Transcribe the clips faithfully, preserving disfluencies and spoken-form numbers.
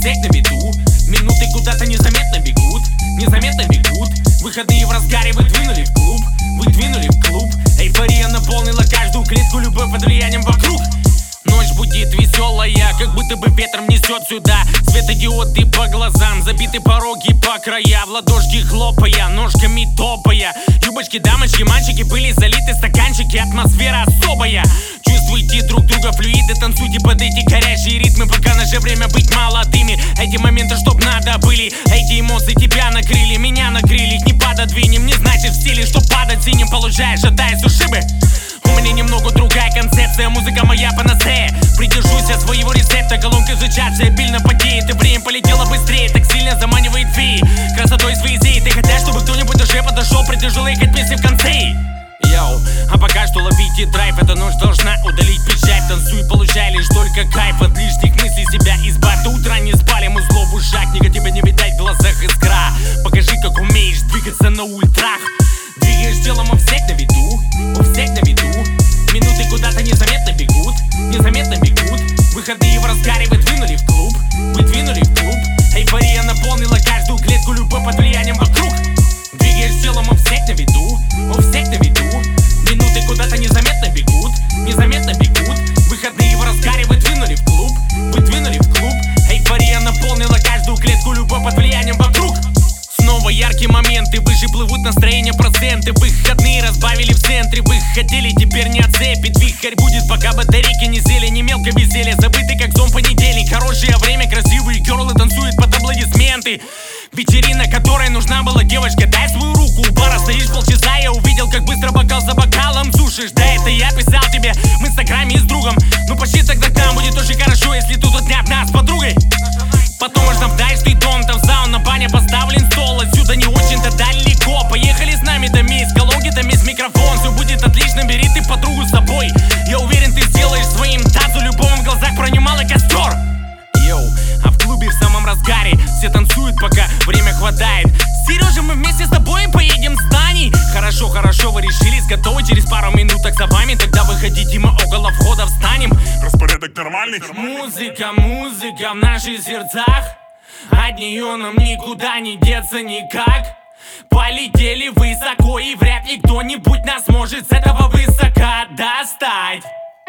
всех на виду. Минуты куда-то незаметно бегут, незаметно бегут. Выходные в разгаре, вы двинули в клуб, вы двинули в клуб. Эйфория наполнила каждую клетку, любовь под влиянием вокруг. Ночь будет веселая, как будто бы ветром несет сюда. Светодиоды по глазам, забиты пороги по края. В ладошки хлопая, ножками топая. Юбочки, дамочки, мальчики, были залиты стаканчики. Атмосфера особая. Чувствуйте друг друга, флюиды, танцуйте под эти горячие ритмы. Пока наше время быть молодыми. Эти моменты, чтоб надо были. Эти эмоции тебя накрыли, меня накрыли. Их не пододвинем, не значит в стиле, что падать синим получаешь, шатаясь с ушибы. У меня немного другая концепция, музыка моя панацея. Придержусь я своего рецепта, колонка изучаться обильно потеет. И время полетело быстрее, так сильно заманивает феи. Красотой своей идеи, ты хотят, чтобы кто-нибудь уже подошел, предложил ехать вместе в конце. Йоу, а пока что ловите драйв, эта ночь должна удалить печаль. Танцуй, получай лишь только кайф, от лишних мыслей себя избавь. До утра не спали, мы зло в ушах, негатива не видать в глазах искра. Покажи, как умеешь двигаться на ультрах. Двигаешь телом у всех на виду, у всех на виду. Минуты куда-то незаметно бегут, незаметно бегут. Выходные в разгаре, вы двинули в клуб, вы двинули в клуб. Эйфория наполнила каждую клетку, любовь под влиянием вокруг. Двигаешь телом у всех на виду, у всех на виду. Минуты куда-то незаметно бегут, незаметно бегут. Выходные в разгаре, вы двинули в клуб, вы двинули в клуб. Эйфория наполнила каждую клетку, любовь под влиянием вокруг. Снова яркие моменты, выше плывут настроение проценты. Выходные разбавили в центре, вы хотели, теперь не отцепит. Вихрь будет, пока батарейки не сели, не мелко веселье, забытый как сон понедельник. Хорошее время, красивые герлы танцуют под аплодисменты. Вечерина, которой нужна была девочка, дай свою руку. У бара стоишь полчаса, я увидел, как быстро бокал за бокалом сушишь. Да это я писал тебе в инстаграме с другом. Ну почти тогда там будет очень хорошо, если тут отнять нас с подругой. Потом можно в дачный дом, там сауна, баня, поставлен стол. Отсюда не очень-то далеко. Поехали с нами, там есть колонки, там есть микрофон. Все будет отлично, бери ты подругу с собой. Я уверен, ты сделаешь своим тазу любовь в глазах пронимала костер. Йоу, а в клубе в самом разгаре все танцуют, пока время хватает. Сережа, мы вместе с тобой поедем с Таней. Хорошо, хорошо, вы решились, готовы, через пару минуток за вами. Тогда выходите, мы около входа встанем. Распорядок нормальный. Музыка, музыка в наших сердцах. От нее нам никуда не деться никак. Полетели высоко, и вряд ли кто-нибудь нас может с этого высока достать.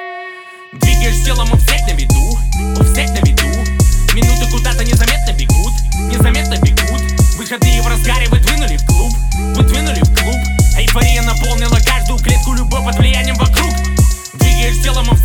Двигаешь телом у всех на виду, у всех на виду. Минуты куда-то незаметно бегут, незаметно бегут. Выходные в разгаре, вы двинули в клуб, вы двинули в клуб. Эйфория наполнила каждую клетку, любовь под влиянием вокруг. Двигаешь телом у